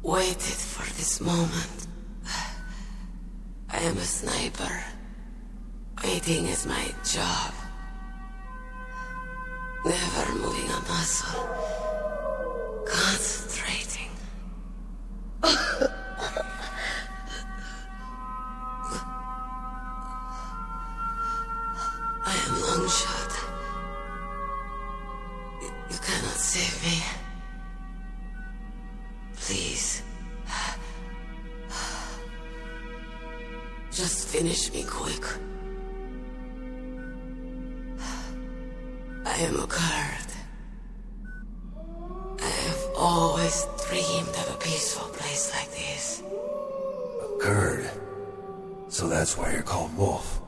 waited for this moment. I am a sniper. Waiting is my job. Never moving a muscle. Concentrating. I am Longshot. You cannot save me. Please. Just finish me quick. I am a Kurd. I have always dreamed of a peaceful place like this. A Kurd? So that's why you're called Wolf.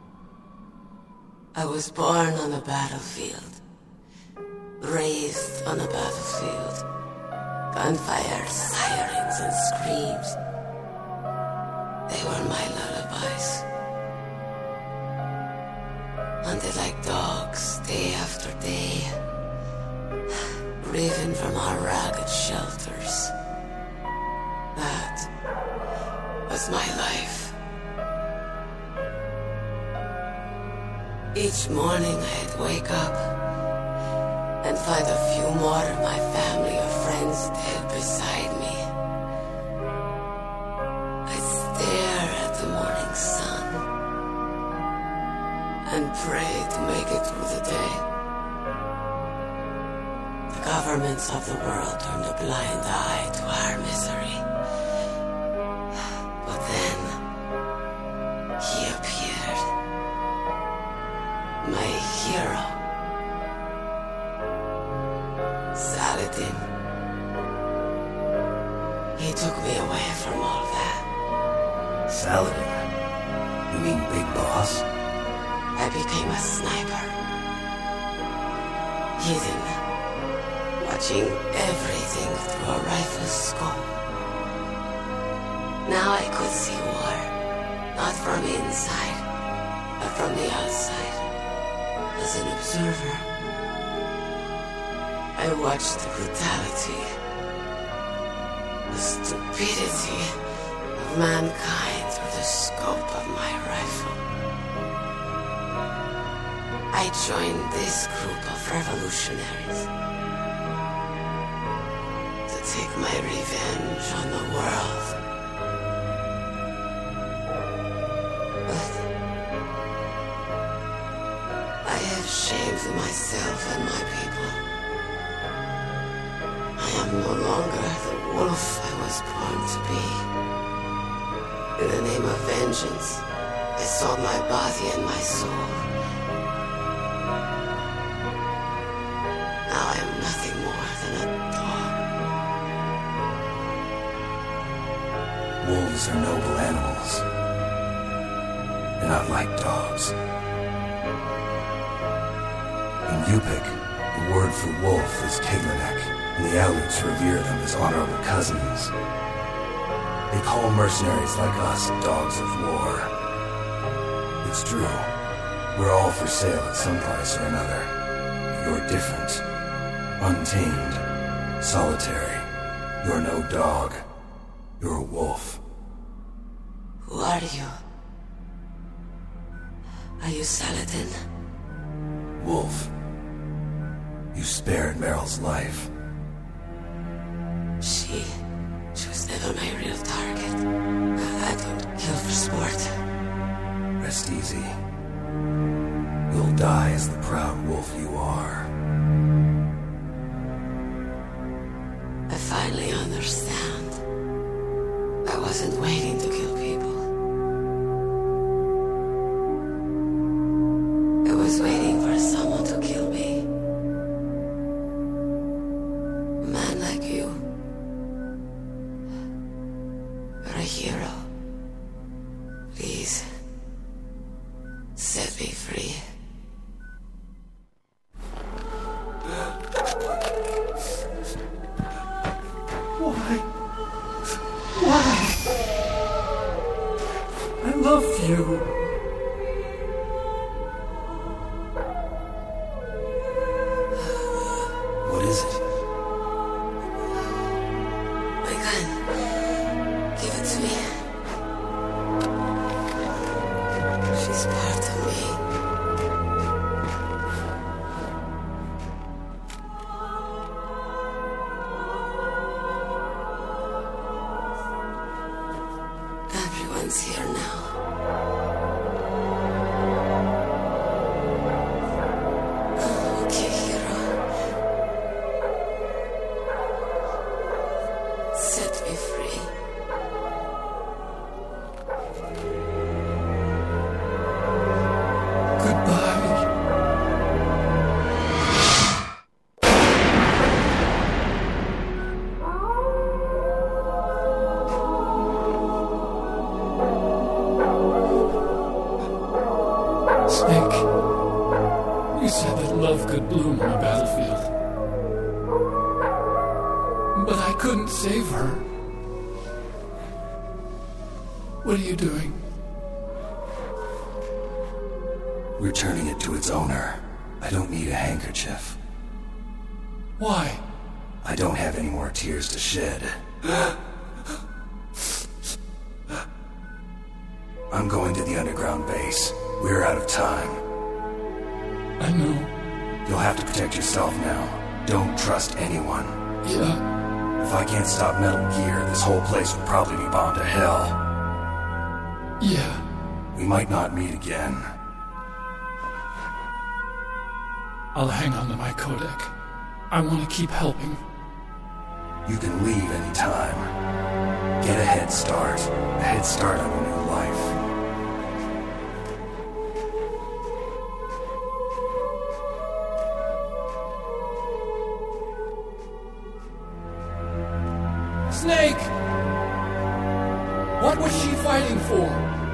I was born on a battlefield. Raised on a battlefield. Gunfire, sirens, and screams. They were my lullabies. Hunted like dogs, day after day. Driven from our ragged shelters. That was my life. Each morning I'd wake up and find a few more of my family or friends dead beside me. I'd stare at the morning sun and pray to make it through the day. The governments of the world turned a blind eye to our misery. But then, he appeared. My hero. Saladin. He took me away from all that. Saladin? You mean Big Boss? I became a sniper. Hidden. Watching everything through a rifle's scope. Now I could see war. Not from inside, but from the outside. As an observer. I watched the brutality, the stupidity of mankind through the scope of my rifle. I joined this group of revolutionaries to take my revenge on the world. But I have shamed myself and my people. I am no longer the wolf I was born to be. In the name of vengeance, I sold my body and my soul. Now I am nothing more than a dog. Wolves are noble animals. They're not like dogs. In Yupik, the word for wolf is Keglenek, and the Aluts revere them as honorable cousins. They call mercenaries like us dogs of war. It's true. We're all for sale at some price or another. You're different. Untamed. Solitary. You're no dog. You're a wolf. Who are you? Are you Saladin? Wolf. You spared Meryl's life. She was never my real target. I don't kill for sport. Rest easy. You'll die as the proud wolf you are. I finally understand. I wasn't waiting to kill people. I was waiting for someone to kill me. A man like you. You're a hero. Please, set me free. Why? I love you. What is it? My gun. He's part of me. Everyone's here now. Okay, hero. Set me free. Goodbye. Snake, you said that love could bloom on a battlefield. But I couldn't save her. What are you doing? Returning it to its owner. I don't need a handkerchief. Why? I don't have any more tears to shed. I'm going to the underground base. We're out of time. I know. You'll have to protect yourself now. Don't trust anyone. Yeah, If I can't stop Metal Gear, this whole place will probably be bound to hell. yeah. We might not meet again. I'll hang on to my codec. I want to keep helping. You can leave anytime. Get a head start. A head start on a new life. Snake! What was she fighting for?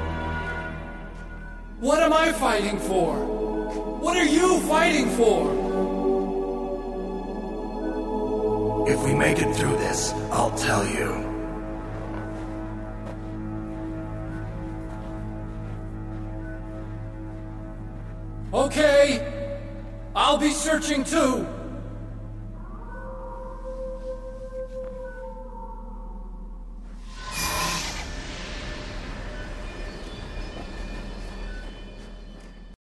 What am I fighting for? What are you fighting for? If we make it through this, I'll tell you. Okay, I'll be searching too.